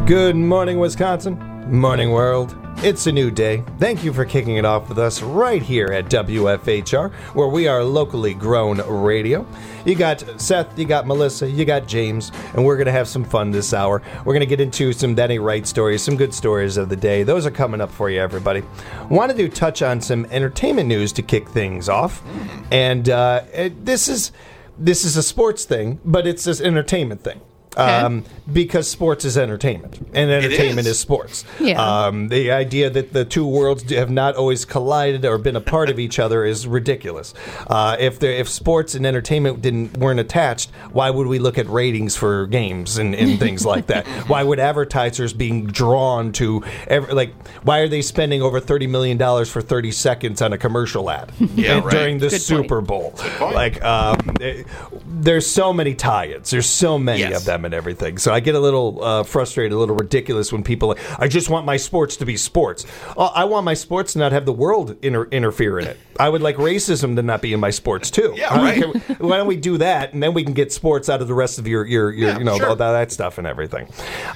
Good morning, Wisconsin. Morning, world. It's a new day. Thank you for kicking it off with us right here at WFHR, where we are locally grown radio. You got Seth, you got Melissa, you got James, and we're going to have some fun this hour. We're going to get into some Denny Wright stories, some good stories of the day. Those are coming up for you, everybody. Wanted to touch on some entertainment news to kick things off. And this is a sports thing, but it's this entertainment thing. Okay. Because sports is entertainment, and entertainment is sports. Yeah. The idea that the two worlds have not always collided or been a part of each other is ridiculous. If sports and entertainment weren't attached, why would we look at ratings for games and things like that? Why would advertisers being drawn to why are they spending over $30 million for 30 seconds on a commercial ad during the Super Bowl? There's so many tie-ins. There's so many of them and everything. So I get a little frustrated, a little ridiculous when people I just want my sports to be sports. I want my sports to not have the world interfere in it. I would like racism to not be in my sports too. Yeah, right. Why don't we do that, and then we can get sports out of the rest of your sure. all that stuff and everything.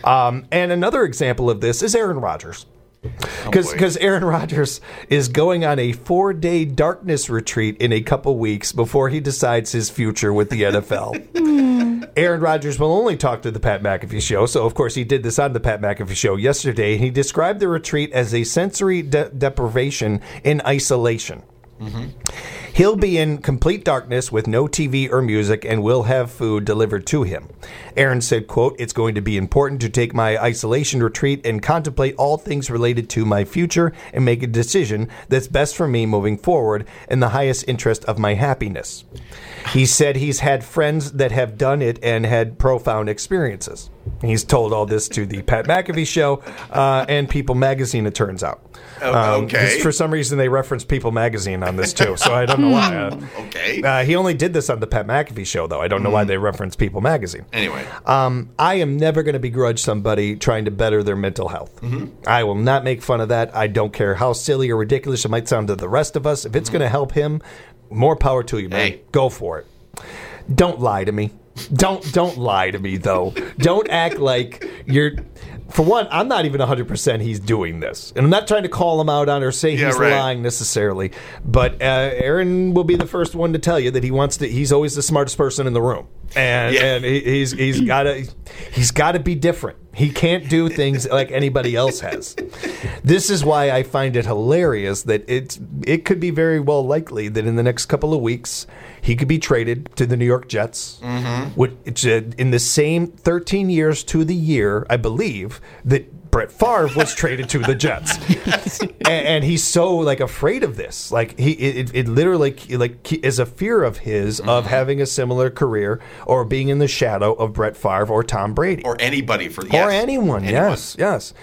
And another example of this is Aaron Rodgers. Because Aaron Rodgers is going on a 4-day darkness retreat in a couple weeks before he decides his future with the NFL. Aaron Rodgers will only talk to the Pat McAfee Show, so of course he did this on the Pat McAfee Show yesterday. He described the retreat as a sensory deprivation in isolation. Mm-hmm. He'll be in complete darkness with no TV or music and will have food delivered to him. Aaron said, quote, "It's going to be important to take my isolation retreat and contemplate all things related to my future and make a decision that's best for me moving forward in the highest interest of my happiness." He said he's had friends that have done it and had profound experiences. He's told all this to the Pat McAfee Show and People Magazine, it turns out. Okay. For some reason, they reference People Magazine on this, too, so I don't know why. Okay. He only did this on the Pat McAfee Show, though. I don't know why they reference People Magazine. Anyway. I am never going to begrudge somebody trying to better their mental health. Mm-hmm. I will not make fun of that. I don't care how silly or ridiculous it might sound to the rest of us. If it's going to help him, more power to you, man. Hey. Go for it. Don't lie to me. Don't lie to me, though. Don't act like you're... For one, I'm not even 100% he's doing this. And I'm not trying to call him out on or say he's lying necessarily. But Aaron will be the first one to tell you that he's always the smartest person in the room. And he's got to be different. He can't do things like anybody else has. This is why I find it hilarious that it could be very well likely that in the next couple of weeks he could be traded to the New York Jets, which in the same 13 years to the year, I believe, that Brett Favre was traded to the Jets. and he's so afraid of this. It literally is a fear of his of having a similar career or being in the shadow of Brett Favre or Tom Brady. Or anybody Or anyone. Yes.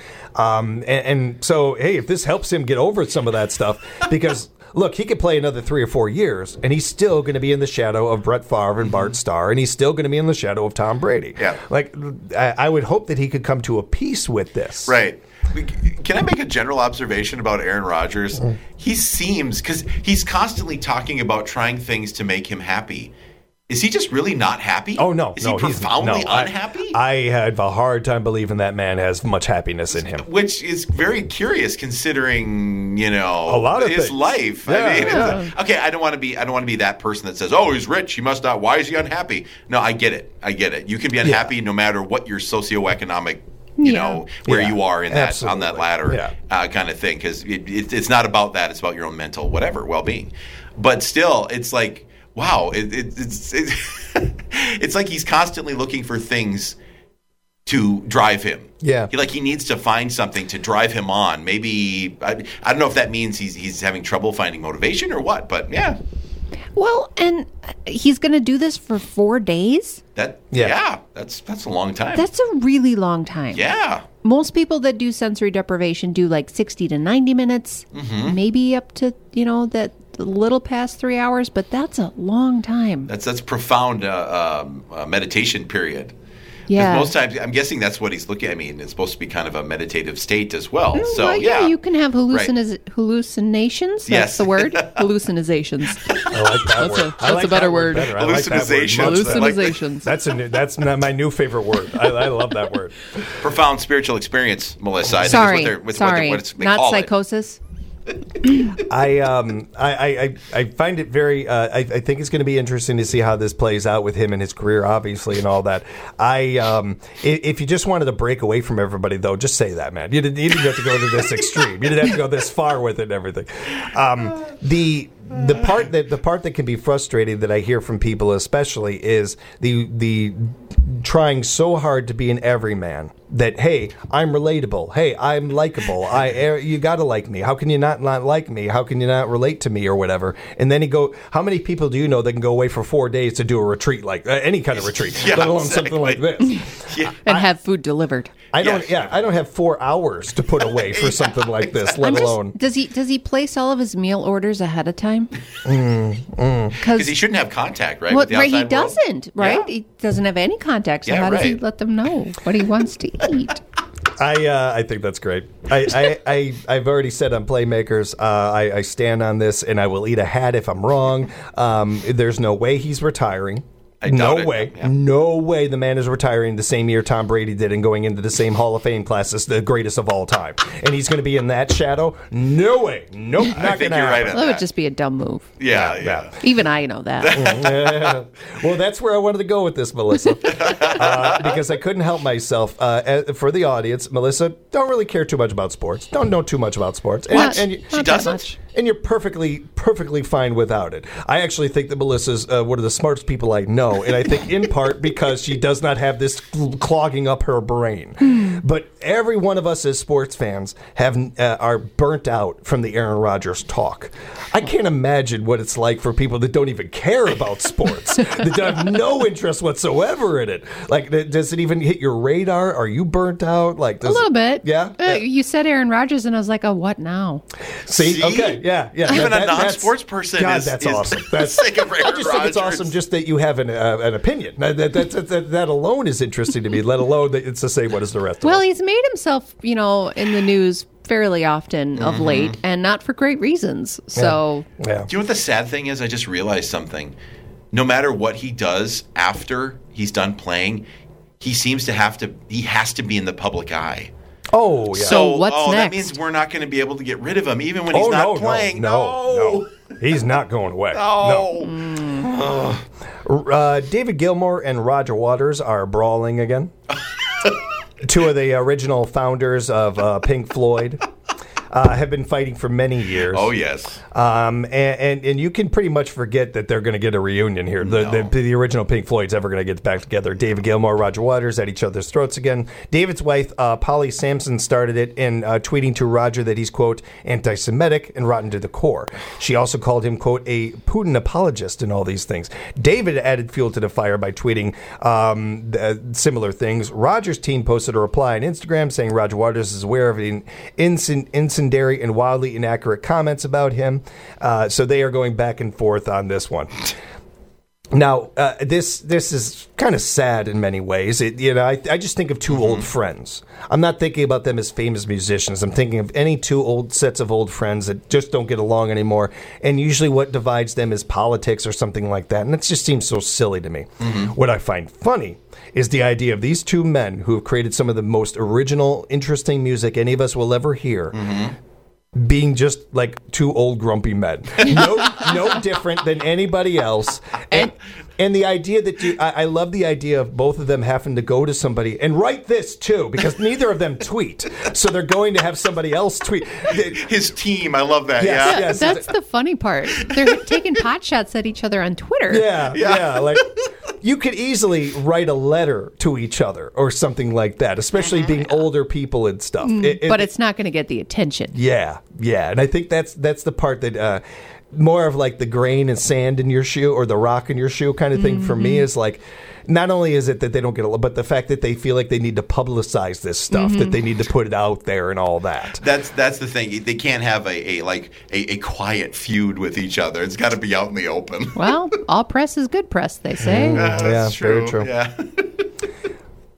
And so, hey, if this helps him get over some of that stuff, because look, he could play another 3 or 4 years, and he's still going to be in the shadow of Brett Favre and Bart Starr, and he's still going to be in the shadow of Tom Brady. Yeah. I would hope that he could come to a peace with this. Right. Can I make a general observation about Aaron Rodgers? He seems, because he's constantly talking about trying things to make him happy. Is he just really not happy? Oh, no. Is he profoundly unhappy? I have a hard time believing that man has much happiness in him. Which is very curious considering, a lot of his things. life. Yeah, Okay, I don't want to be that person that says, "Oh, he's rich, he must not. Why is he unhappy?" No, I get it. You can be unhappy no matter what your socioeconomic where you are in that on that ladder kind of thing, because it's not about that. It's about your own mental well-being. But still, it's like, wow, it's like he's constantly looking for things to drive him. Yeah, he needs to find something to drive him on. Maybe I don't know if that means he's having trouble finding motivation or what, but yeah. Well, and he's going to do this for 4 days? That's a long time. That's a really long time. Yeah. Most people that do sensory deprivation do 60 to 90 minutes, maybe up to, that little past 3 hours, but that's a long time. That's profound meditation period. Yeah. Most times, I'm guessing that's what he's looking at. I mean, it's supposed to be kind of a meditative state as well. So, well, yeah. You can have hallucinations. That's Yes. the word. Hallucinations. I like that word. That's a better word. Better. I like that word much Hallucinations. better. That's my new favorite word. I love that word. Profound spiritual experience, Melissa. I Sorry. think is Sorry. what they Not call psychosis. I find it very. I think it's going to be interesting to see how this plays out with him and his career, obviously, and all that. If you just wanted to break away from everybody, though, just say that, man. You didn't have to go to this extreme. You didn't have to go this far with it and everything. The part that can be frustrating that I hear from people, especially, is the trying so hard to be an everyman. That, hey, I'm relatable. Hey, I'm likable. You got to like me. How can you not like me? How can you not relate to me or whatever? And then how many people do you know that can go away for 4 days to do a retreat, like any kind of retreat, let alone something like this? And have food delivered. I don't have 4 hours to put away for something like this, let alone. Does he place all of his meal orders ahead of time? Because he shouldn't have contact, right? Well, with the right, he outside world? doesn't, right? Yeah. He doesn't have any contact, so how does he let them know what he wants to eat? I think that's great. I've already said on Playmakers, I stand on this, and I will eat a hat if I'm wrong. There's no way he's retiring. No way. Yeah. No way the man is retiring the same year Tom Brady did and going into the same Hall of Fame class as the greatest of all time. And he's going to be in that shadow? No way. Nope, not going to happen. Right, that would just be a dumb move. Yeah. Even I know that. Well, that's where I wanted to go with this, Melissa. Because I couldn't help myself. For the audience, Melissa, don't really care too much about sports. Don't know too much about sports. She doesn't? And you're perfectly fine without it. I actually think that Melissa's one of the smartest people I know. And I think in part because she does not have this clogging up her brain. But every one of us as sports fans are burnt out from the Aaron Rodgers talk. I can't imagine what it's like for people that don't even care about sports, that have no interest whatsoever in it. Like, does it even hit your radar? Are you burnt out? Like, a little bit. Yeah? You said Aaron Rodgers, and I was like, oh, what now? See? Okay, yeah. Even a non-sports person that's awesome. That's sick of Aaron I just think it's Rodgers. awesome just that you have an opinion. That alone is interesting to me, let alone that it's the same one as the rest of us. Well, he's made himself, in the news fairly often of late, and not for great reasons. So, yeah. Do you know what the sad thing is? I just realized something. No matter what he does after he's done playing, he has to be in the public eye. Oh, yeah. So what's next? That means we're not going to be able to get rid of him, even when he's not playing. No. He's not going away. No. David Gilmour and Roger Waters are brawling again. Two of the original founders of Pink Floyd. Have been fighting for many years. Oh, yes. And you can pretty much forget that they're going to get a reunion here. The original Pink Floyd's ever going to get back together. David Gilmour, Roger Waters at each other's throats again. David's wife, Polly Sampson, started it in tweeting to Roger that he's, quote, anti-Semitic and rotten to the core. She also called him, quote, a Putin apologist and all these things. David added fuel to the fire by tweeting similar things. Roger's team posted a reply on Instagram saying Roger Waters is aware of an incendiary and wildly inaccurate comments about him. So they are going back and forth on this one. Now, this is kind of sad in many ways. I just think of two old friends. I'm not thinking about them as famous musicians. I'm thinking of any two old sets of old friends that just don't get along anymore. And usually what divides them is politics or something like that. And it just seems so silly to me. What I find funny is the idea of these two men who have created some of the most original, interesting music any of us will ever hear. Being just like two old grumpy men, no different than anybody else, and the idea that I love the idea of both of them having to go to somebody and write this too, because neither of them tweet, so they're going to have somebody else tweet. His team, I love that. Yes. That's the funny part. They're taking pot shots at each other on Twitter. Yeah. Like, you could easily write a letter to each other or something like that, especially being older people and stuff. But it's not going to get the attention. Yeah. And I think that's the part that more of like the grain and sand in your shoe or the rock in your shoe kind of thing for me is like, not only is it that they don't get but the fact that they feel like they need to publicize this stuff, that they need to put it out there and all that. That's the thing. They can't have a quiet feud with each other. It's got to be out in the open. Well, all press is good press, they say. That's true. Very true. Yeah.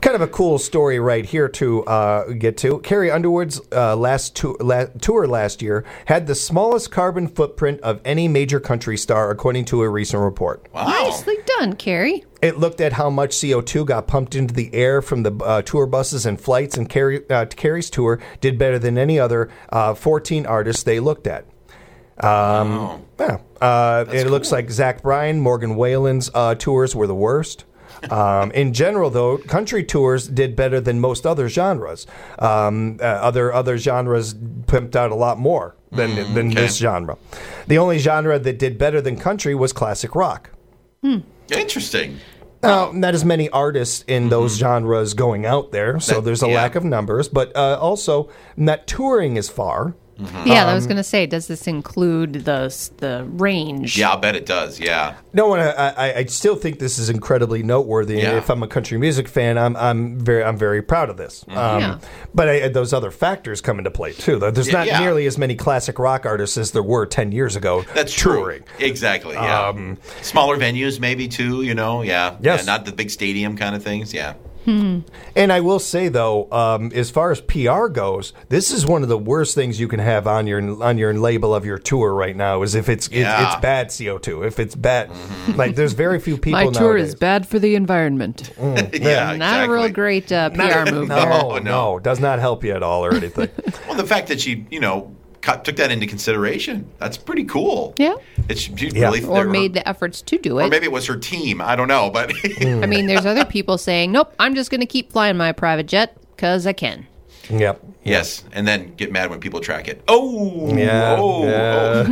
kind of a cool story right here to get to. Carrie Underwood's last tour last year had the smallest carbon footprint of any major country star, according to a recent report. Wow. Nicely done, Carrie. It looked at how much CO2 got pumped into the air from the tour buses and flights, and Carrie's tour did better than any other 14 artists they looked at. Wow. Yeah. It looks like Zach Bryan, Morgan Wallen's tours were the worst. In general, though, country tours did better than most other genres. Other genres pimped out a lot more than this genre. The only genre that did better than country was classic rock. Interesting. Not as many artists in those genres going out there, so there's a lack of numbers, but also not touring as far. Yeah, I was going to say, does this include the range? Yeah, I'll bet it does. Yeah. No, and I still think this is incredibly noteworthy. Yeah. If I'm a country music fan, I'm very proud of this. But those other factors come into play too. There's not nearly as many classic rock artists as there were 10 years ago. That's touring. True. Exactly. Yeah. Smaller venues, maybe too. Yeah. Yes. Yeah, not the big stadium kind of things. Yeah. And I will say though, as far as PR goes, this is one of the worst things you can have on your label of your tour right now. Is if it's bad CO2, if it's bad, like there's very few people. My tour nowadays. is bad for the environment. Yeah, Not a real great PR move. No, does not help you at all or anything. Well, the fact that she, took that into consideration, that's pretty cool. Yeah. Really, or made the efforts to do it. Or maybe it was her team. I don't know, but I mean, there's other people saying, "Nope, I'm just going to keep flying my private jet because I can." Yep. Yes, and then get mad when people track it. Oh, yeah. Oh.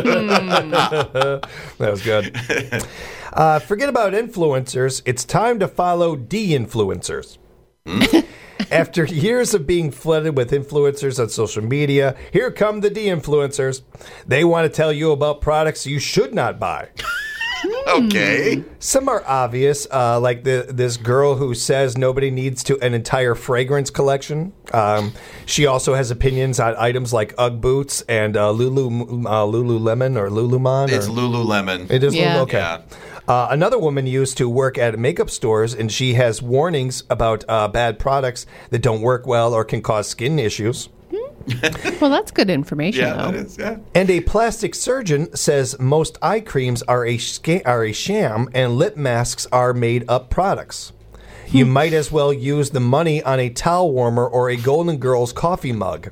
That was good. Forget about influencers. It's time to follow de-influencers. After years of being flooded with influencers on social media, here come the de-influencers. They want to tell you about products you should not buy. Okay. Some are obvious, like this girl who says nobody needs an entire fragrance collection. She also has opinions on items like Ugg boots and Lululemon or Lululemon. It's Lululemon. It is yeah. Okay. Yeah. Another woman used to work at makeup stores, and she has warnings about bad products that don't work well or can cause skin issues. Well, that's good information, Yeah, though. that is. Yeah. And a plastic surgeon says most eye creams are a sham and lip masks are made-up products. You might as well use the money on a towel warmer or a Golden Girls coffee mug.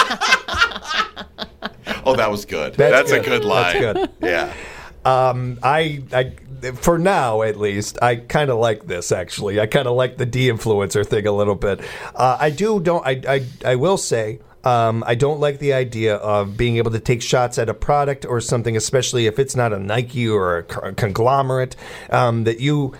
Oh, that was good. That's good. A good line. That's good. Yeah. I for now at least, I kind of like this actually. I kind of like the de-influencer thing a little bit. I will say I don't like the idea of being able to take shots at a product or something, especially if it's not a Nike or a conglomerate that you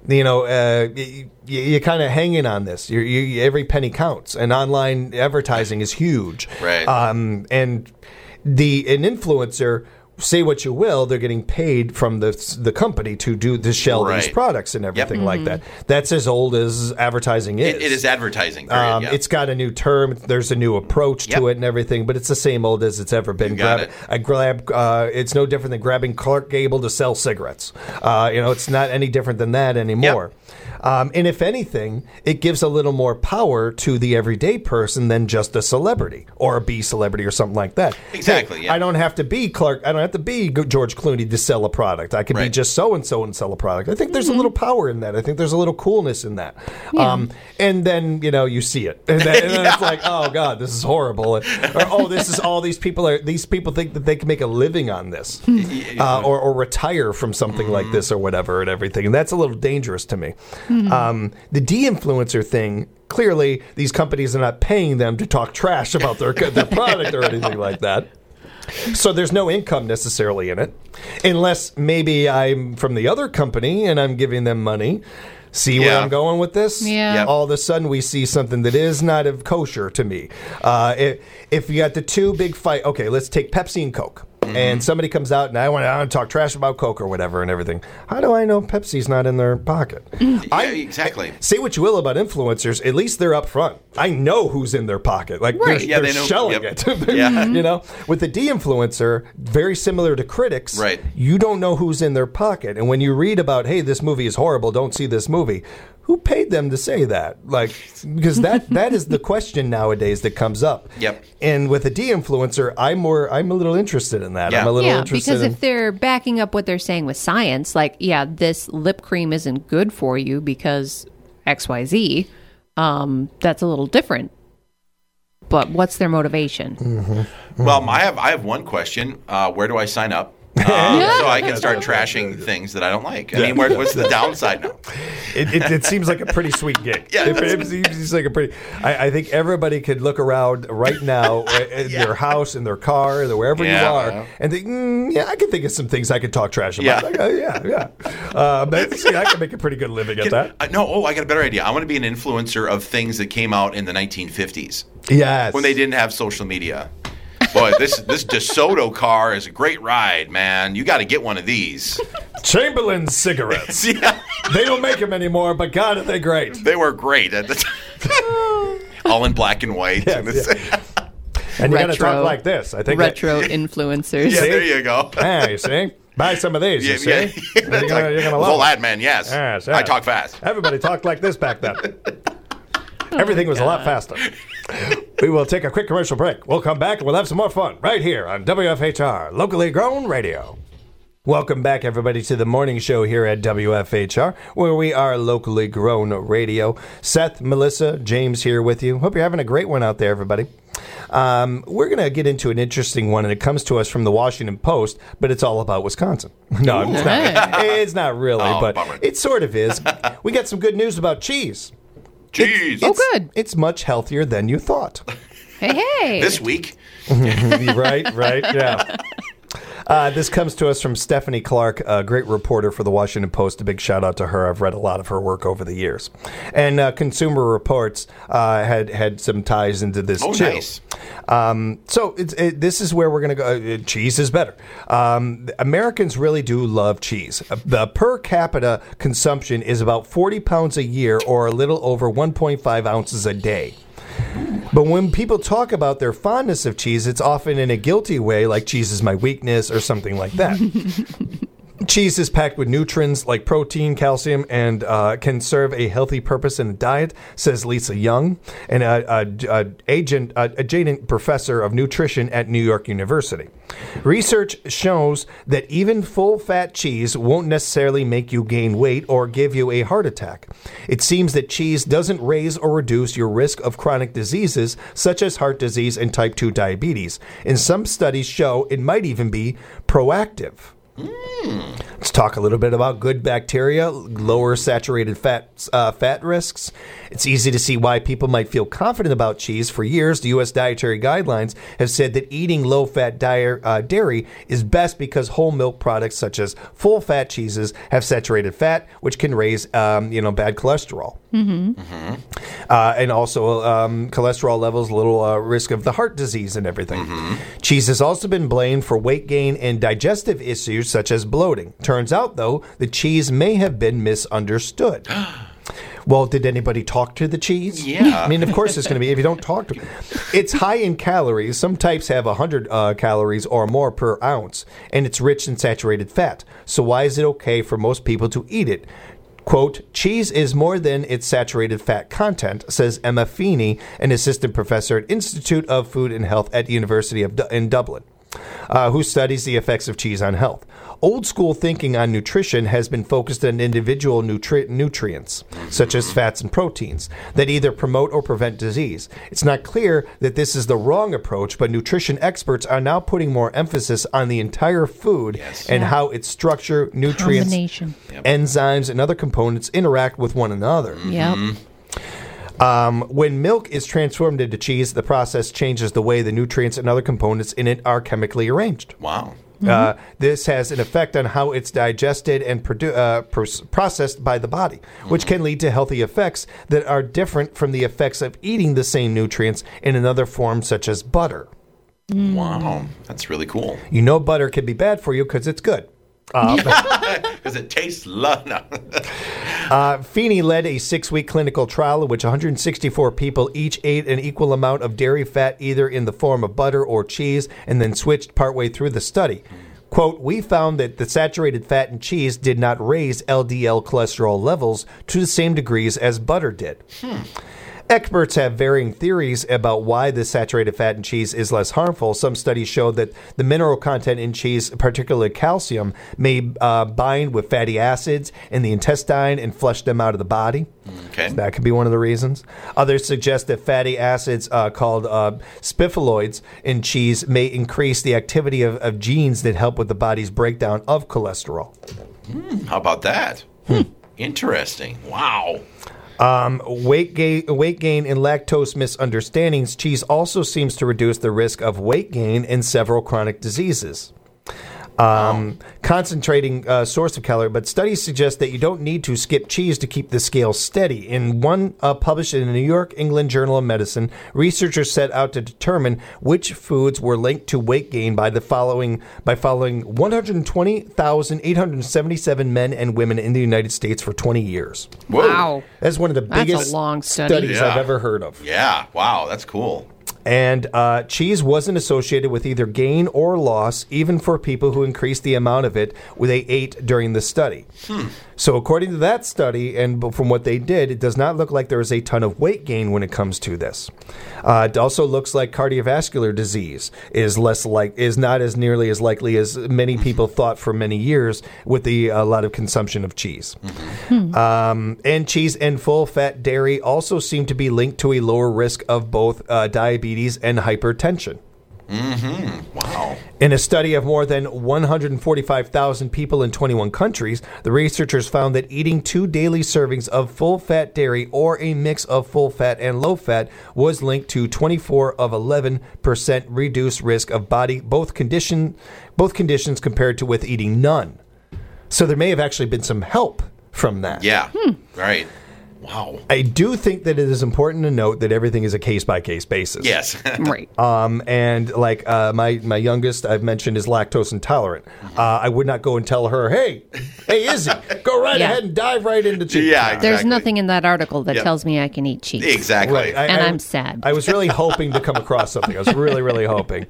kind of hanging on this. Every penny counts, and online advertising is huge. Right. And an influencer, say what you will, they're getting paid from the company to shell these products and everything like that. That's as old as advertising is. It is advertising. Period, It's got a new term. There's a new approach to it and everything, but it's the same old as it's ever been. It's no different than grabbing Clark Gable to sell cigarettes. It's not any different than that anymore. And if anything, it gives a little more power to the everyday person than just a celebrity or a B celebrity or something like that. Exactly. Hey, I don't have to be Clark. I don't have to be George Clooney to sell a product. I could be just so-and-so and sell a product. I think there's a little power in that. I think there's a little coolness in that. Yeah. And then, you see it. And then it's like, oh, God, this is horrible. Or, oh, this is all these people think that they can make a living on this or retire from something like this or whatever and everything. And that's a little dangerous to me. The de-influencer thing, clearly these companies are not paying them to talk trash about their product or anything like that. So there's no income necessarily in it, unless maybe I'm from the other company and I'm giving them money. See where I'm going with this? Yeah. Yep. All of a sudden we see something that is not of kosher to me. If you got the two big fight, okay, let's take Pepsi and Coke. And somebody comes out and I want to talk trash about Coke or whatever and everything. How do I know Pepsi's not in their pocket? Exactly. Say what you will about influencers, at least they're up front. I know who's in their pocket. Like they're shelling it. With the de-influencer, very similar to critics, you don't know who's in their pocket. And when you read about, hey, this movie is horrible, don't see this movie. who paid them to say that? Like, because that is the question nowadays that comes up. Yep. And with a de-influencer, I'm a little interested in that. Yeah. I'm a little interested because if they're backing up what they're saying with science, like, this lip cream isn't good for you because XYZ, that's a little different. But what's their motivation? Mm-hmm. Well, I have one question. Where do I sign up? So I can start trashing things that I don't like. I mean, what's the downside now? It seems like a pretty sweet gig. Yeah. It seems like a pretty. I think everybody could look around right now in their house, in their car, wherever you are, and think, I can think of some things I could talk trash about. I can make a pretty good living at that. I got a better idea. I want to be an influencer of things that came out in the 1950s. Yes. When they didn't have social media. Boy, this DeSoto car is a great ride, man. You got to get one of these. Chamberlain cigarettes. Yeah. They don't make them anymore, but God, are they great. They were great at the time. All in black and white. And you got to talk like this. I think retro influencers. Yeah, there you go. You see? Buy some of these, you see? You're going to love it. Man, yes. I talk fast. Everybody talked like this back then. Everything was a lot faster. We will take a quick commercial break. We'll come back and we'll have some more fun right here on WFHR, locally grown radio. Welcome back, everybody, to the morning show here at WFHR, where we are locally grown radio. Seth, Melissa, James here with you. Hope you're having a great one out there, everybody. We're going to get into an interesting one, and it comes to us from the Washington Post, but it's all about Wisconsin. No, it's not. It's not really, but bummer. It sort of is. We got some good news about cheese. Cheese. Good. It's much healthier than you thought. Hey. This week. Right, yeah. This comes to us from Stephanie Clark, a great reporter for the Washington Post. A big shout out to her. I've read a lot of her work over the years. And Consumer Reports had some ties into this too. Nice. So this is where we're going to go. Cheese is better. Americans really do love cheese. The per capita consumption is about 40 pounds a year, or a little over 1.5 ounces a day. But when people talk about their fondness of cheese, it's often in a guilty way, like cheese is my weakness or something like that. Cheese is packed with nutrients like protein, calcium, and can serve a healthy purpose in a diet, says Lisa Young, an adjunct professor of nutrition at New York University. Research shows that even full-fat cheese won't necessarily make you gain weight or give you a heart attack. It seems that cheese doesn't raise or reduce your risk of chronic diseases such as heart disease and type 2 diabetes. And some studies show it might even be proactive. Let's talk a little bit about good bacteria, lower saturated fat risks. It's easy to see why people might feel confident about cheese. For years, the U.S. dietary guidelines have said that eating low-fat dairy is best because whole milk products such as full-fat cheeses have saturated fat, which can raise bad cholesterol. And also cholesterol levels, a little risk of the heart disease and everything. Cheese has also been blamed for weight gain and digestive issues such as bloating. Turns out, though, the cheese may have been misunderstood. Well, did anybody talk to the cheese? Yeah. I mean, of course it's going to be if you don't talk to it. It's high in calories. Some types have 100 calories or more per ounce, and it's rich in saturated fat. So why is it okay for most people to eat it? Quote, cheese is more than its saturated fat content, says Emma Feeney, an assistant professor at Institute of Food and Health at University in Dublin, who studies the effects of cheese on health. Old school thinking on nutrition has been focused on individual nutrients, such as fats and proteins, that either promote or prevent disease. It's not clear that this is the wrong approach, but nutrition experts are now putting more emphasis on the entire food and how its structure, nutrients, enzymes, and other components interact with one another. When milk is transformed into cheese, the process changes the way the nutrients and other components in it are chemically arranged. Wow. This has an effect on how it's digested and processed by the body, which can lead to healthy effects that are different from the effects of eating the same nutrients in another form, such as butter. Wow. That's really cool. You know butter can be bad for you because it's good. Because it tastes Feeney led a 6-week clinical trial in which 164 people each ate an equal amount of dairy fat, either in the form of butter or cheese, and then switched partway through the study. Quote, we found that the saturated fat in cheese did not raise LDL cholesterol levels to the same degrees as butter did. Experts have varying theories about why the saturated fat in cheese is less harmful. Some studies show that the mineral content in cheese, particularly calcium, may bind with fatty acids in the intestine and flush them out of the body. Okay. So that could be one of the reasons. Others suggest that fatty acids called spiphaloids in cheese may increase the activity of genes that help with the body's breakdown of cholesterol. How about that? Interesting. Wow. Weight gain and lactose misunderstandings. Cheese also seems to reduce the risk of weight gain in several chronic diseases. Concentrating source of calorie, but studies suggest that you don't need to skip cheese to keep the scale steady. In one published in the New York England Journal of Medicine, researchers set out to determine which foods were linked to weight gain by following 120,877 men and women in the United States for 20 years. Whoa. Wow. That's one of the biggest long studies I've ever heard of. Yeah. Wow. That's cool. And cheese wasn't associated with either gain or loss, even for people who increased the amount of it they ate during the study. So according to that study, and from what they did, it does not look like there is a ton of weight gain when it comes to this. It also looks like cardiovascular disease is not as nearly as likely as many people thought for many years with a lot of consumption of cheese. And cheese and full-fat dairy also seem to be linked to a lower risk of both diabetes and hypertension. Wow. In a study of more than 145,000 people in 21 countries, the researchers found that eating 2 daily servings of full-fat dairy or a mix of full-fat and low-fat was linked to 24 of 11% reduced risk of both conditions compared to with eating none. So there may have actually been some help from that. Yeah. Right. Wow. I do think that it is important to note that everything is a case-by-case basis. Yes. Right. And like my youngest, I've mentioned, is lactose intolerant. I would not go and tell her, hey, Izzy, go right ahead and dive right into cheese. Yeah, exactly. There's nothing in that article that tells me I can eat cheese. Exactly. Right. I'm sad. I was really hoping to come across something. I was really, really hoping.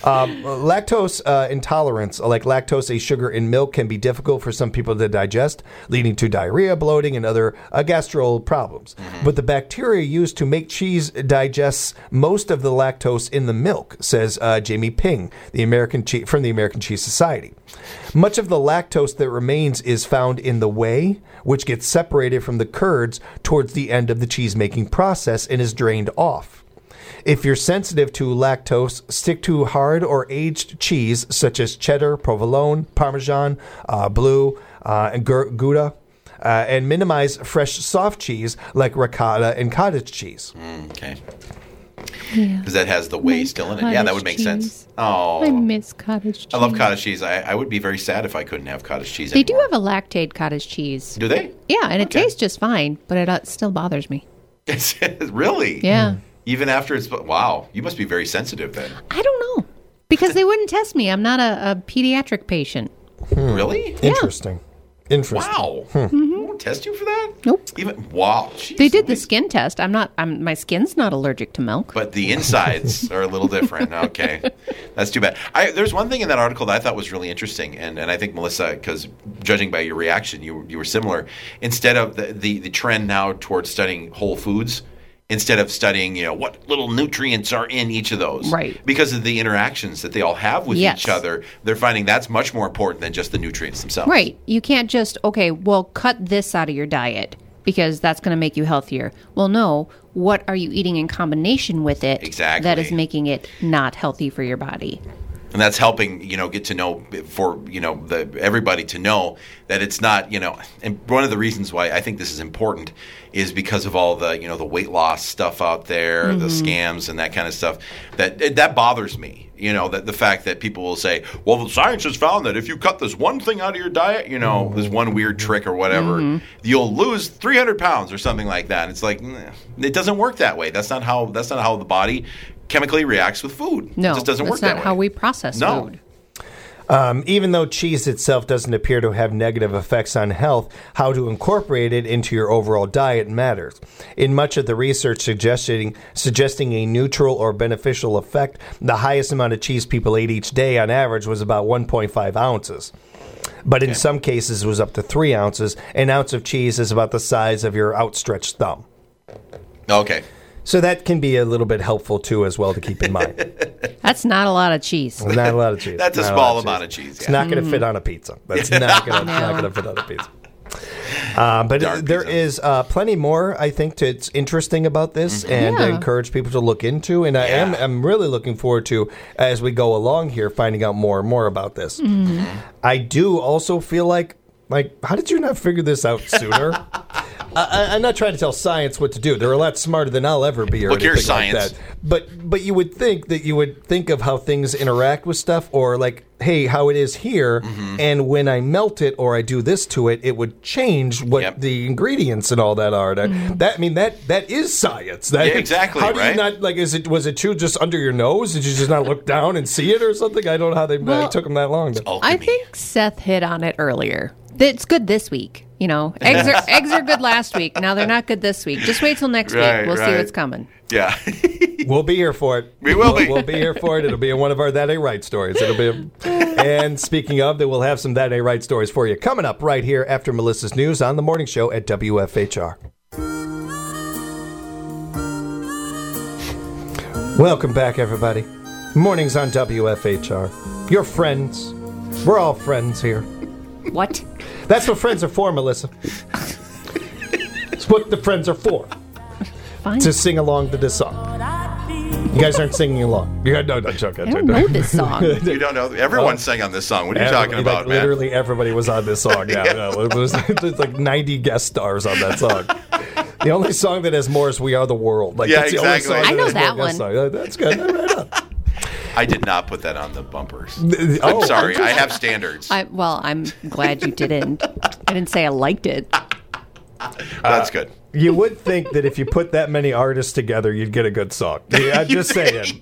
Lactose intolerance, like lactose, a sugar in milk, can be difficult for some people to digest, leading to diarrhea, bloating, and other gastro problems. But the bacteria used to make cheese digests most of the lactose in the milk, says Jamie Ping, from the American Cheese Society. Much of the lactose that remains is found in the whey, which gets separated from the curds towards the end of the cheese-making process and is drained off. If you're sensitive to lactose, stick to hard or aged cheese such as cheddar, provolone, Parmesan, blue, and Gouda. And minimize fresh soft cheese like ricotta and cottage cheese. Okay. Because that has the whey still in it. Yeah, that would make sense. Oh, I miss cottage cheese. I love cottage cheese. I would be very sad if I couldn't have cottage cheese They anymore. do have a lactate cottage cheese. Do they? Yeah, and it tastes just fine, but it still bothers me. Really? Yeah. Even after it's... Wow. You must be very sensitive then. I don't know. Because they wouldn't test me. I'm not a pediatric patient. Really? Interesting. Wow. Won't test you for that? Nope. Even wow. Jeez, They did the skin test. My skin's not allergic to milk. But the insides are a little different. Okay. That's too bad. There's one thing in that article that I thought was really interesting, and I think, Melissa, because judging by your reaction, you were similar. Instead of the trend now towards studying whole foods, instead of studying, what little nutrients are in each of those. Right. Because of the interactions that they all have with each other, they're finding that's much more important than just the nutrients themselves. Right. You can't just, cut this out of your diet because that's going to make you healthier. Well, no. What are you eating in combination with it that is making it not healthy for your body? And that's helping, get to know for, everybody to know that it's not, and one of the reasons why I think this is important is because of all the, the weight loss stuff out there, the scams and that kind of stuff, that bothers me. That the fact that people will say, well, the science has found that if you cut this one thing out of your diet, this one weird trick or whatever, you'll lose 300 pounds or something like that. And it's like, it doesn't work that way. That's not how the body chemically reacts with food. No, it just doesn't work that way. That's not how we process food. Even though cheese itself doesn't appear to have negative effects on health, how to incorporate it into your overall diet matters. In much of the research suggesting a neutral or beneficial effect, the highest amount of cheese people ate each day on average was about 1.5 ounces. But in some cases, it was up to 3 ounces. An ounce of cheese is about the size of your outstretched thumb. Okay. So that can be a little bit helpful, too, as well, to keep in mind. That's not a lot of cheese. Not a lot of cheese. That's a small amount of cheese. It's not going to fit on a pizza. That's not going to fit on a pizza. But there is plenty more, I think, that's interesting about this and I encourage people to look into. And I'm really looking forward to, as we go along here, finding out more and more about this. I do also feel like, how did you not figure this out sooner? I'm not trying to tell science what to do. They're a lot smarter than I'll ever be or Look, anything science. like that. But you would think that you would think of how things interact with stuff, or like, hey, how it is here, and when I melt it or I do this to it, it would change what the ingredients and all that are. That is science. Exactly. How do you not was it true just under your nose? Did you just not look down and see it or something? I don't know how it took them that long. I think Seth hit on it earlier. It's good this week. Eggs are good last week. Now they're not good this week. Just wait till next week. We'll see what's coming. Yeah. We'll be here for it. We will be. We'll be here for it. It'll be in one of our That Ain't Right stories. And speaking of, we'll have some That Ain't Right stories for you coming up right here after Melissa's News on the morning show at WFHR. Welcome back, everybody. Mornings on WFHR. Your friends. We're all friends here. What? That's what friends are for, Melissa. It's what the friends are for. Fine. To sing along to this song. You guys aren't singing along. No, joking. I don't know this song. You don't know? Everyone sang on this song. What are you talking about, man? Literally everybody was on this song. It was like 90 guest stars on that song. The only song that has more is We Are the World. That's the only song I know that one. That's good. Right on. I did not put that on the bumpers. I'm sorry. I have standards. I'm glad you didn't. I didn't say I liked it. That's good. You would think that if you put that many artists together, you'd get a good song. I'm just saying.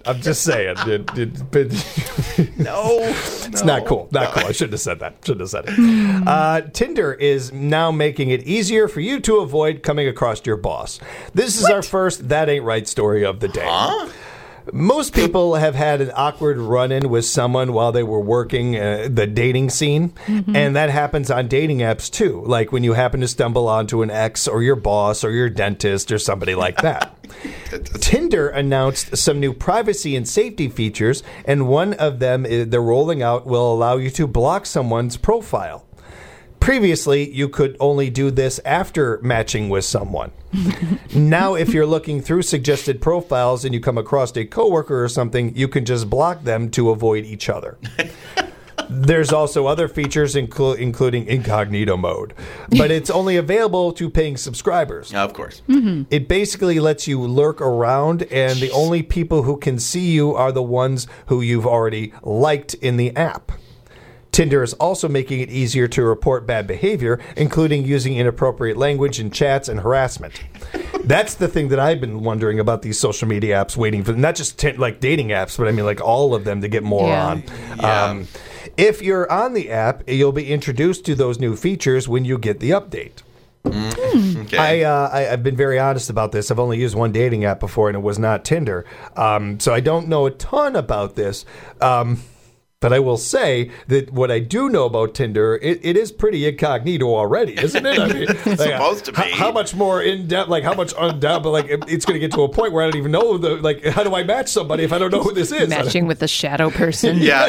No. It's not cool. Not cool. I shouldn't have said that. Tinder is now making it easier for you to avoid coming across your boss. This is our first That Ain't Right story of the day. Huh? Most people have had an awkward run-in with someone while they were working the dating scene, and that happens on dating apps too, like when you happen to stumble onto an ex or your boss or your dentist or somebody like that. Tinder announced some new privacy and safety features, and one of them they're rolling out will allow you to block someone's profile. Previously, you could only do this after matching with someone. Now, if you're looking through suggested profiles and you come across a coworker or something, you can just block them to avoid each other. There's also other features, including incognito mode, but it's only available to paying subscribers. Of course. It basically lets you lurk around, and the only people who can see you are the ones who you've already liked in the app. Tinder is also making it easier to report bad behavior, including using inappropriate language in chats and harassment. That's the thing that I've been wondering about these social media apps, waiting for, not just like dating apps, but I mean like all of them to get more on. Yeah. If you're on the app, you'll be introduced to those new features when you get the update. Okay. I've been very honest about this. I've only used one dating app before, and it was not Tinder. So I don't know a ton about this. But I will say that what I do know about Tinder, it is pretty incognito already, isn't it? I mean, it's supposed to be. How much more in depth? Like how much on depth? But like it's going to get to a point where I don't even know how do I match somebody if I don't know who this is? Matching with the shadow person. Yeah.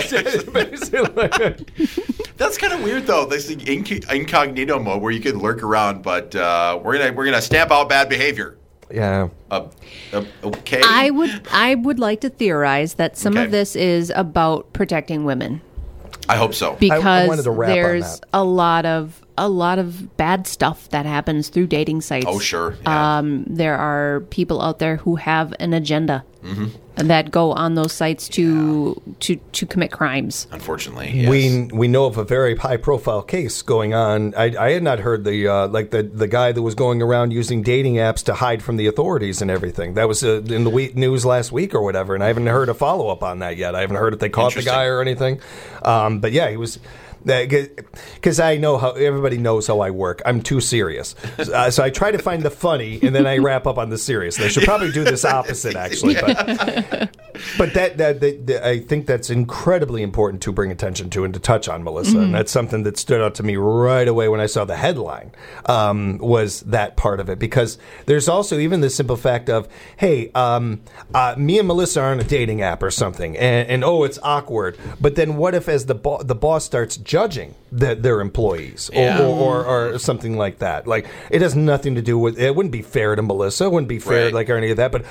That's kind of weird though. This incognito mode where you can lurk around, but we're gonna stamp out bad behavior. Yeah. Okay. I would like to theorize that some of this is about protecting women. I hope so. Because I wanted to wrap on there's that. a lot of a lot of bad stuff that happens through dating sites. Oh, sure. Yeah. There are people out there who have an agenda that go on those sites to commit crimes. Unfortunately, yes. We know of a very high profile case going on. I had not heard the guy that was going around using dating apps to hide from the authorities and everything. That was in the news last week or whatever, and I haven't heard a follow up on that yet. I haven't heard if they caught the guy or anything. But yeah, he was. Because I know how everybody knows how I work. I'm too serious, so I try to find the funny, and then I wrap up on the serious. They should probably do this opposite, actually. But that I think that's incredibly important to bring attention to and to touch on, Melissa. And that's something that stood out to me right away when I saw the headline. Was that part of it? Because there's also even the simple fact of, hey, me and Melissa are on a dating app or something, and oh, it's awkward. But then what if, as the boss starts judging their employees or something like that? Like, it has nothing to do with, it wouldn't be fair to Melissa, it wouldn't be fair like or any of that, but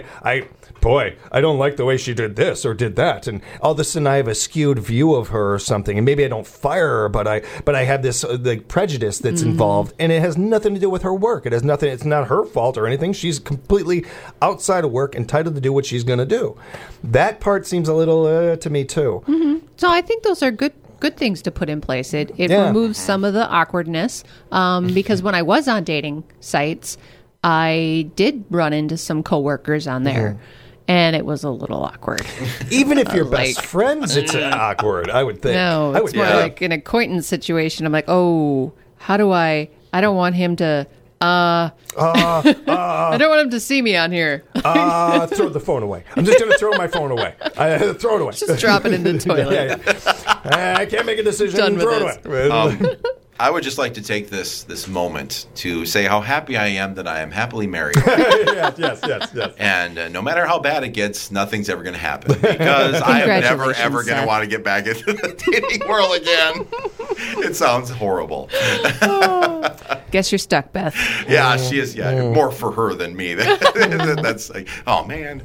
I don't like the way she did this or did that, and all of a sudden I have a skewed view of her or something, and maybe I don't fire her, but I have this prejudice that's involved, and it has nothing to do with her work. It has nothing. It's not her fault or anything. She's completely outside of work, entitled to do what she's going to do. That part seems a little to me too. Mm-hmm. So I think those are good things to put in place. It removes some of the awkwardness, because when I was on dating sites, I did run into some coworkers on there. And it was a little awkward. Even if you're best friends, it's awkward, I would think. No, it's more like an acquaintance situation. I'm like, oh, how do I don't want him to, I don't want him to see me on here. Throw the phone away. I'm just going to throw my phone away. Throw it away. Just drop it in the toilet. I can't make a decision. Done with throw it away. I would just like to take this moment to say how happy I am that I am happily married. Yes. And no matter how bad it gets, nothing's ever going to happen, because I am never, ever going to want to get back into the dating world again. It sounds horrible. Guess you're stuck, Beth. Yeah, she is. Yeah, more for her than me. That's like, oh, man.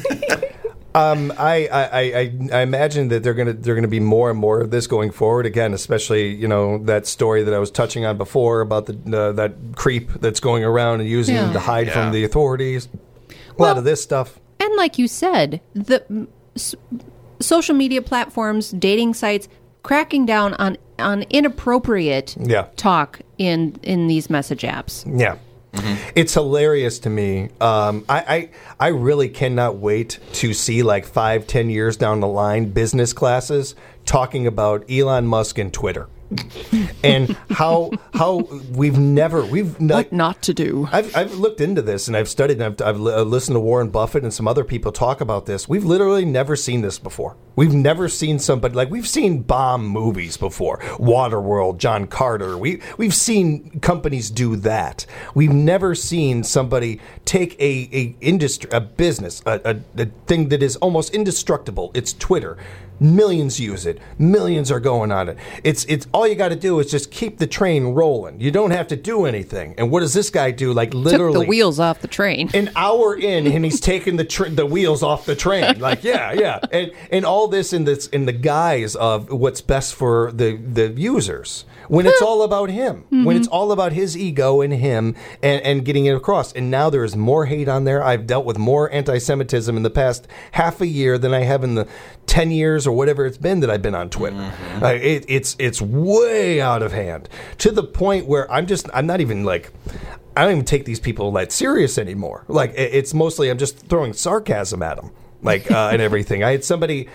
I imagine that they're gonna be more and more of this going forward. Again, especially that story that I was touching on before about that creep that's going around and using them to hide from the authorities. A lot of this stuff. And like you said, the social media platforms, dating sites, cracking down on inappropriate talk in these message apps. Yeah. Mm-hmm. It's hilarious to me. I really cannot wait to see, like, 5-10 years down the line, business classes talking about Elon Musk and Twitter. And how we've what not to do. I've looked into this and I've studied and I've listened to Warren Buffett and some other people talk about this. We've literally never seen this before. We've never seen somebody, like, we've seen bomb movies before. Waterworld, John Carter. We've seen companies do that. We've never seen somebody take a industry, a business, a thing that is almost indestructible. It's Twitter. Millions use it. Millions are going on it. It's all you got to do is just keep the train rolling. You don't have to do anything. And what does this guy do? Like, literally took the wheels off the train. An hour in, and he's taking the wheels off the train. Like, yeah. And all this in the guise of what's best for the users. When it's all about him, when it's all about his ego and him and getting it across. And now there is more hate on there. I've dealt with more anti-Semitism in the past half a year than I have in the 10 years or whatever it's been that I've been on Twitter. It's way out of hand, to the point where I'm not even like, I don't even take these people that serious anymore. Like, it's mostly I'm just throwing sarcasm at them, like, and everything. I had somebody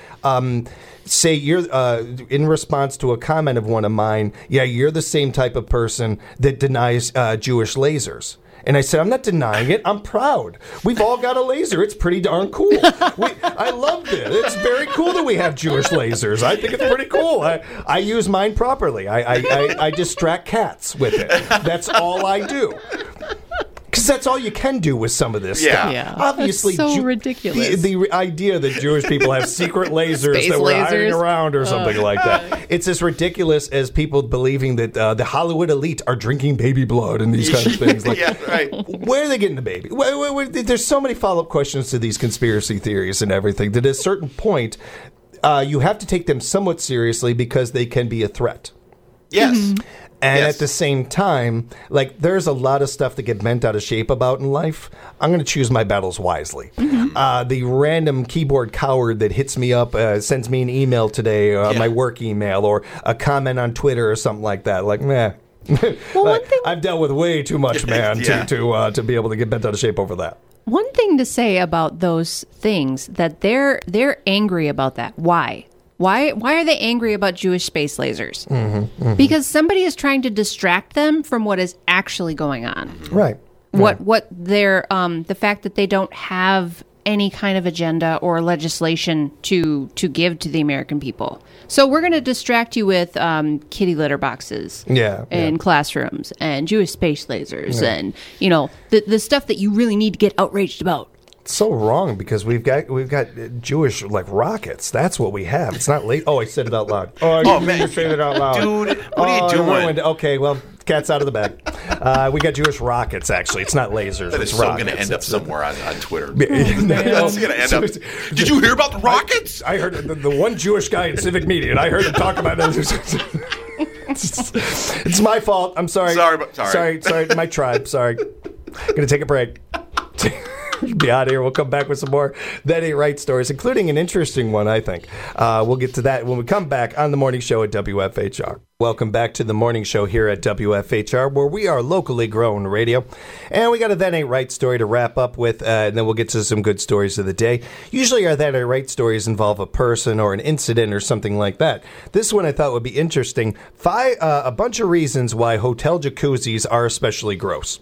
say, you're in response to a comment of one of mine, you're the same type of person that denies Jewish lasers. And I said, I'm not denying it. I'm proud. We've all got a laser. It's pretty darn cool. I loved it. It's very cool that we have Jewish lasers. I think it's pretty cool. I use mine properly. I distract cats with it. That's all I do. Because that's all you can do with some of this stuff. Yeah. Obviously, that's so ridiculous. The idea that Jewish people have secret lasers Space that we're lasers. hiding around or something like that. It's as ridiculous as people believing that the Hollywood elite are drinking baby blood and these kind of things. Like, where are they getting the baby? There's so many follow-up questions to these conspiracy theories and everything that at a certain point, you have to take them somewhat seriously because they can be a threat. Yes. And at the same time, like, there's a lot of stuff that get bent out of shape about in life. I'm going to choose my battles wisely. The random keyboard coward that hits me up, sends me an email today, my work email, or a comment on Twitter or something like that. Like, meh. Well, one thing I've dealt with way too much, man, to be able to get bent out of shape over that. One thing to say about those things, that they're angry about that. Why? Why are they angry about Jewish space lasers? Because somebody is trying to distract them from what is actually going on. Right. What they're the fact that they don't have any kind of agenda or legislation to give to the American people. So we're going to distract you with kitty litter boxes in classrooms and Jewish space lasers and, you know, the stuff that you really need to get outraged about. It's so wrong because we've got Jewish like rockets. That's what we have. It's not late. Oh, I said it out loud. Oh man, you're saying it out loud, dude. What are you doing? Okay, well, cat's out of the bag. We got Jewish rockets. Actually, it's not lasers. That it's is rockets. going to end up somewhere on Twitter. That's going to end up. Did you hear about the rockets? I heard the one Jewish guy in civic media, and I heard him talk about it. It's my fault. I'm sorry. Sorry. My tribe. Sorry. Gonna take a break. Be out of here. We'll come back with some more That Ain't Right stories, including an interesting one, I think. We'll get to that when we come back on the morning show at WFHR. Welcome back to the morning show here at WFHR, where we are locally grown radio. And we got a That Ain't Right story to wrap up with, and then we'll get to some good stories of the day. Usually our That Ain't Right stories involve a person or an incident or something like that. This one I thought would be interesting. A bunch of reasons why hotel jacuzzis are especially gross.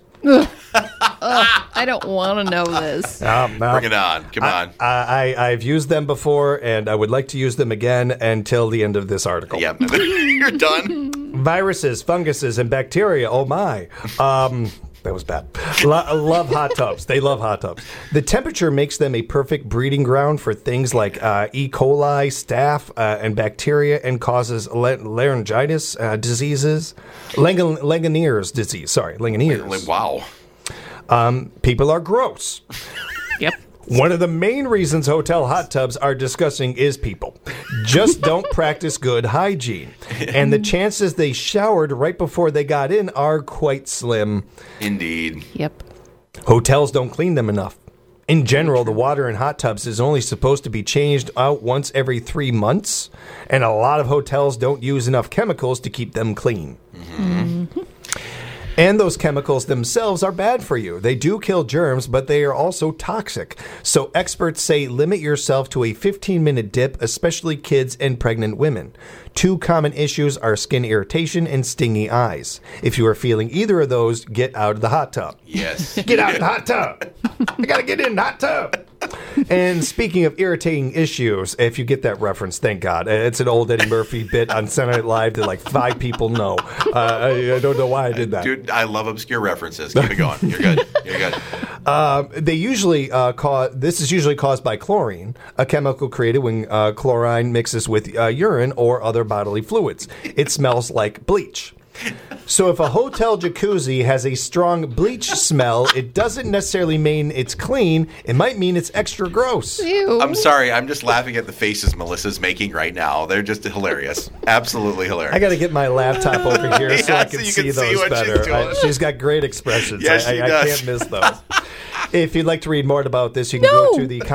I don't want to know this. Bring it on. Come on. I've used them before, and I would like to use them again until the end of this article. Yeah, you're done. Viruses, funguses, and bacteria. Oh, my. That was bad. Love hot tubs. They love hot tubs. The temperature makes them a perfect breeding ground for things like E. coli, staph, and bacteria, and causes laryngitis diseases. Legionnaires disease. Sorry, Legionnaires. Wow. People are gross. Yep. One of the main reasons hotel hot tubs are disgusting is people just don't practice good hygiene. And the chances they showered right before they got in are quite slim. Indeed. Yep. Hotels don't clean them enough. In general, the water in hot tubs is only supposed to be changed out once every 3 months. And a lot of hotels don't use enough chemicals to keep them clean. And those chemicals themselves are bad for you. They do kill germs, but they are also toxic. So experts say limit yourself to a 15-minute dip, especially kids and pregnant women. 2 common issues are skin irritation and stingy eyes. If you are feeling either of those, get out of the hot tub. Yes. Get out of the hot tub. I got to get in the hot tub. And speaking of irritating issues, if you get that reference, thank God. It's an old Eddie Murphy bit on Saturday Night Live that like 5 people know. I don't know why I did that. Dude, I love obscure references. Keep it going. You're good. You're good. They usually this is usually caused by chlorine, a chemical created when chlorine mixes with urine or other bodily fluids. It smells like bleach. So if a hotel jacuzzi has a strong bleach smell, it doesn't necessarily mean it's clean. It might mean it's extra gross. Ew. I'm sorry. I'm just laughing at the faces Melissa's making right now. They're just hilarious. Absolutely hilarious. I got to get my laptop over here so I can see those better. She's got great expressions. Yes, she does. I can't miss those. If you'd like to read more about this, you can go to the...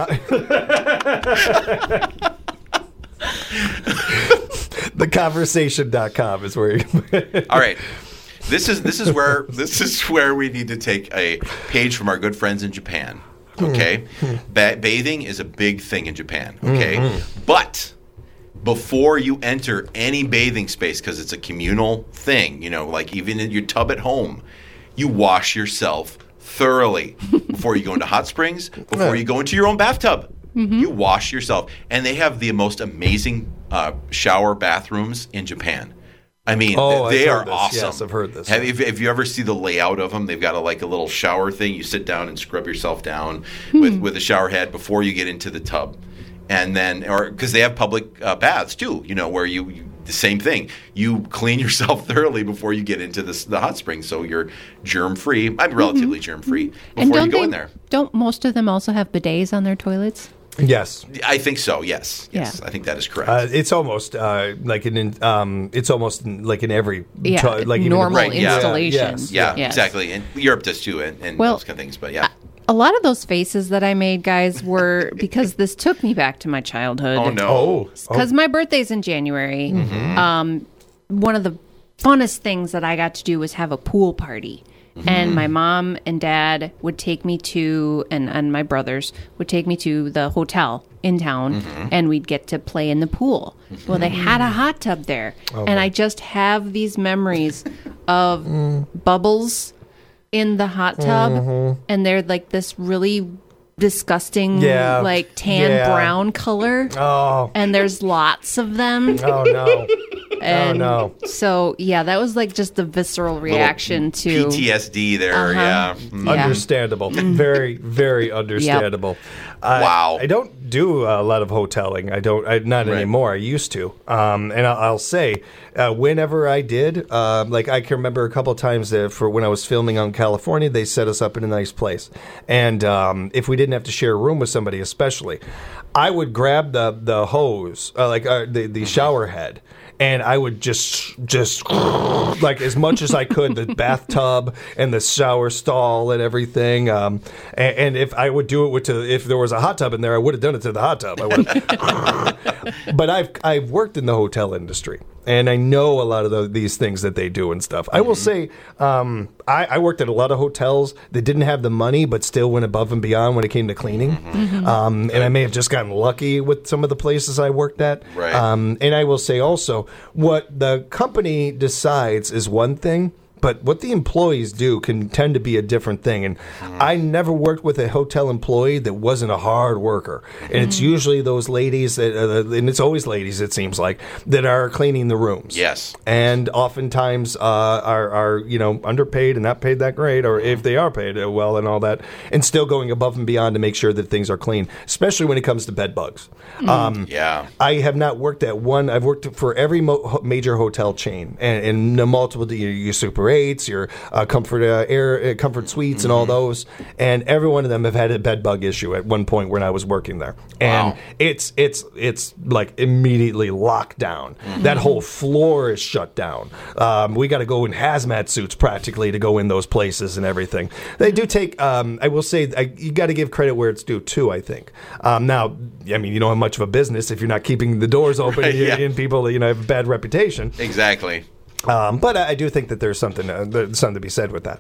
theconversation.com is where you... All right. This is where we need to take a page from our good friends in Japan. Okay? Bathing is a big thing in Japan. Okay? But before you enter any bathing space, because it's a communal thing, you know, like even in your tub at home, you wash yourself thoroughly before you go into hot springs, before you go into your own bathtub. You wash yourself. And they have the most amazing shower bathrooms in Japan. I mean, they are awesome. Yes, I've heard this. If you ever see the layout of them, they've got a little shower thing. You sit down and scrub yourself down with a shower head before you get into the tub. And then, or because they have public baths too, you know, where you the same thing. You clean yourself thoroughly before you get into the hot springs, so you're germ-free. I'm relatively germ-free before you go in there. Don't most of them also have bidets on their toilets? Yes, I think so. Yes, Yeah. I think that is correct. it's almost like it's almost like in every like normal installation. Yeah, exactly. And Europe does too, and those kind of things. But yeah. A lot of those faces that I made, guys, were because this took me back to my childhood. Oh, no. Because my birthday's in January. One of the funnest things that I got to do was have a pool party. And my mom and dad would take me to, and my brothers would take me to the hotel in town, and we'd get to play in the pool. Well, they had a hot tub there. And I just have these memories of bubbles in the hot tub, and they're like this really disgusting, like tan brown color. Oh. And there's lots of them. Oh, no. And no. So, that was like just the visceral reaction to PTSD there. Yeah. Understandable. Very, very understandable. Wow. I don't do a lot of hoteling. Not anymore. I used to. And I'll say, whenever I did, like I can remember a couple of times that for when I was filming out in California, they set us up in a nice place. And if we didn't have to share a room with somebody, especially, I would grab the hose, the shower head. And I would just like as much as I could, the bathtub and the shower stall and everything. And if I would do it if there was a hot tub in there, I would have done it to the hot tub. But I've worked in the hotel industry, and I know a lot of these things that they do and stuff. I will say, I worked at a lot of hotels that didn't have the money, but still went above and beyond when it came to cleaning. And I may have just gotten lucky with some of the places I worked at. Right. And I will say also, what the company decides is one thing, but what the employees do can tend to be a different thing. And I never worked with a hotel employee that wasn't a hard worker. And it's usually those ladies, and it's always ladies, it seems like, that are cleaning the rooms. Yes. And oftentimes are underpaid and not paid that great, or if they are paid well and all that, and still going above and beyond to make sure that things are clean, especially when it comes to bed bugs. I have not worked at one. I've worked for every major hotel chain and multiple, your Super 8s, your Comfort Suites, and all those, and every one of them have had a bed bug issue at one point when I was working there. And it's like immediately locked down. That whole floor is shut down. We got to go in hazmat suits practically to go in those places and everything. They do take. I will say you got to give credit where it's due too. I think. Now, I mean, you don't have much of a business if you're not keeping the doors open and people have a bad reputation. Exactly. But I do think that there's something to be said with that.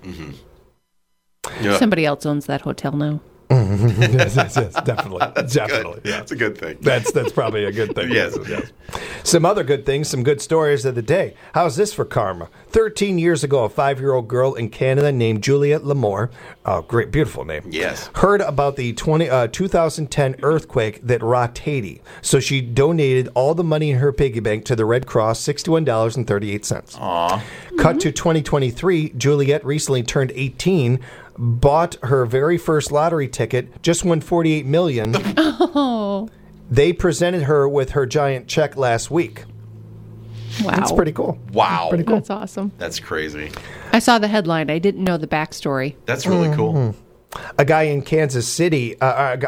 Yeah. Somebody else owns that hotel now. yes, definitely. Good. Yeah. That's a good thing. That's probably a good thing. Yes. Some other good things, some good stories of the day. How's this for karma? 13 years ago, a 5-year-old girl in Canada named Juliette Lamore, great, beautiful name, heard about the 2010 earthquake that rocked Haiti. So she donated all the money in her piggy bank to the Red Cross, $61.38. Aww. Cut to 2023, Juliette recently turned 18, bought her very first lottery ticket, just won $48 million. Oh. They presented her with her giant check last week. Wow. That's pretty cool. Wow. Pretty cool. That's awesome. That's crazy. I saw the headline. I didn't know the backstory. That's really cool. A guy in Kansas saved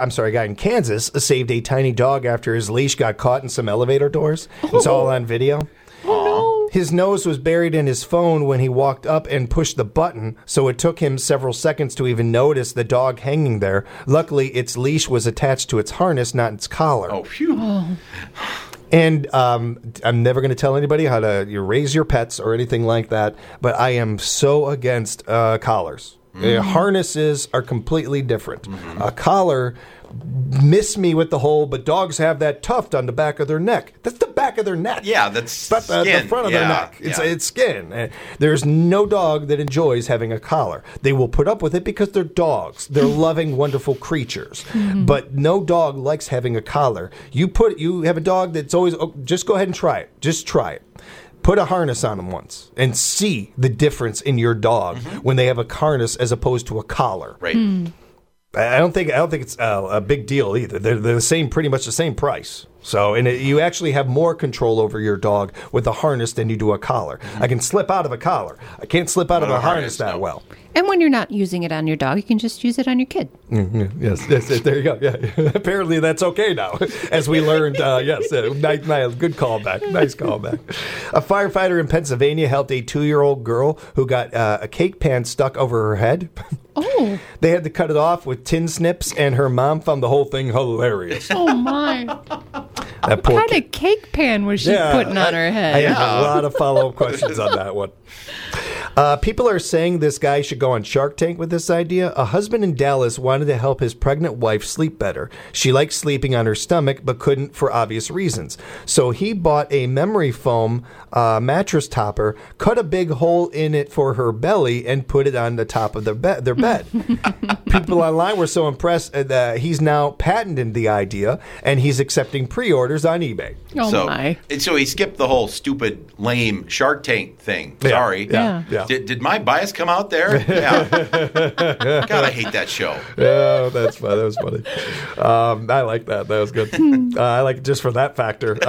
a tiny dog after his leash got caught in some elevator doors. It's all on video. His nose was buried in his phone when he walked up and pushed the button, so it took him several seconds to even notice the dog hanging there. Luckily, its leash was attached to its harness, not its collar. Oh, phew. Oh. And I'm never going to tell anybody how to raise your pets or anything like that, but I am so against collars. Harnesses are completely different. A collar, miss me with the hole, but dogs have that tuft on the back of their neck. That's the back of their neck. Yeah, that's skin. The front of their neck. It's skin. There's no dog that enjoys having a collar. They will put up with it because they're dogs. They're loving, wonderful creatures. But no dog likes having a collar. You have a dog that's always, just go ahead and try it. Just try it. Put a harness on them once and see the difference in your dog when they have a harness as opposed to a collar. Right. I don't think it's a big deal either. They're the same, pretty much the same price. So, and you actually have more control over your dog with a harness than you do a collar. I can slip out of a collar. I can't slip out of a harness that well. And when you're not using it on your dog, you can just use it on your kid. Mm-hmm. Yes, there you go. Yeah. Apparently that's okay now, as we learned. Nice, good callback. Nice callback. A firefighter in Pennsylvania helped a 2-year-old girl who got a cake pan stuck over her head. Oh. They had to cut it off with tin snips, and her mom found the whole thing hilarious. Oh, my. What kind of cake pan was she putting on her head? I have a lot of follow-up questions on that one. People are saying this guy should go on Shark Tank with this idea. A husband in Dallas wanted to help his pregnant wife sleep better. She likes sleeping on her stomach, but couldn't for obvious reasons. So he bought a memory foam mattress topper, cut a big hole in it for her belly, and put it on the top of their bed. People online were so impressed that he's now patented the idea, and he's accepting pre-orders on eBay. Oh, my. So he skipped the whole stupid, lame Shark Tank thing. Sorry. Yeah. Did my bias come out there? Yeah. God, I hate that show. Yeah, that's fun. That was funny. I like that. That was good. I like it just for that factor.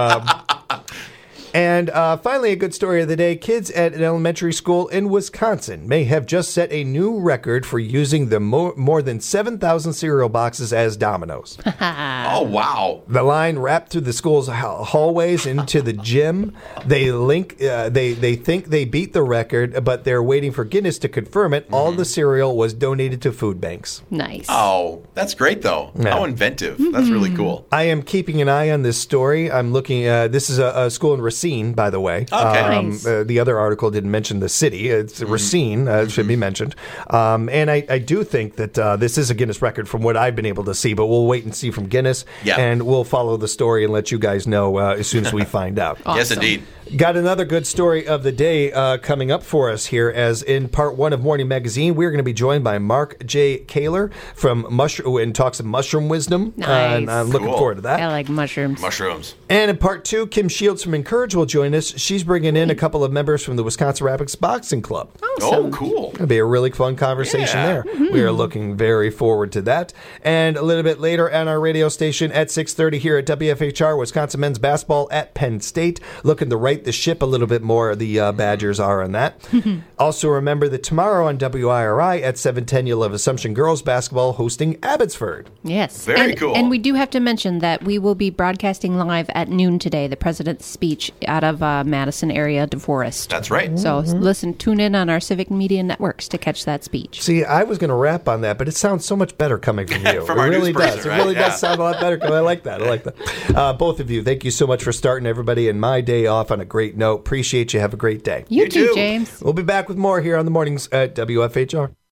And finally, a good story of the day. Kids at an elementary school in Wisconsin may have just set a new record for using the more than 7,000 cereal boxes as dominoes. Oh, wow. The line wrapped through the school's hallways into the gym. They think they beat the record, but they're waiting for Guinness to confirm it. Mm-hmm. All the cereal was donated to food banks. Nice. Oh, that's great, though. Yeah. How inventive. Mm-hmm. That's really cool. I am keeping an eye on this story. I'm looking. This is a school in Racine, by the way. Okay. Nice. The other article didn't mention the city. It's Racine. It should be mentioned. And I do think that this is a Guinness record from what I've been able to see, but we'll wait and see from Guinness. Yeah. And we'll follow the story and let you guys know as soon as we find out. Awesome. Yes, indeed. Got another good story of the day coming up for us here, as in part 1 of Morning Magazine, we're going to be joined by Mark J. Kaler from and talks of mushroom wisdom. Nice. And I'm looking forward to that. I like mushrooms. And in part 2, Kim Shields from Encourage will join us. She's bringing in a couple of members from the Wisconsin Rapids Boxing Club. Awesome. Oh, cool. It'll be a really fun conversation there. Mm-hmm. We are looking very forward to that. And a little bit later on our radio station at 6:30 here at WFHR, Wisconsin men's basketball at Penn State. Looking to right the ship a little bit more. The Badgers are on that. Also remember that tomorrow on WIRI at 7:10 you'll have Assumption girls basketball hosting Abbotsford. Yes. Very cool. And we do have to mention that we will be broadcasting live at noon today, the president's speech out of Madison area, DeForest. That's right. So tune in on our civic media networks to catch that speech. See, I was going to rap on that, but it sounds so much better coming from you. From it our really news does. person, It really right? does sound a lot better. I like that. Both of you, thank you so much for starting everybody and my day off on a great note. Appreciate you. Have a great day. You too, too. James. We'll be back with more here on the mornings at WFHR.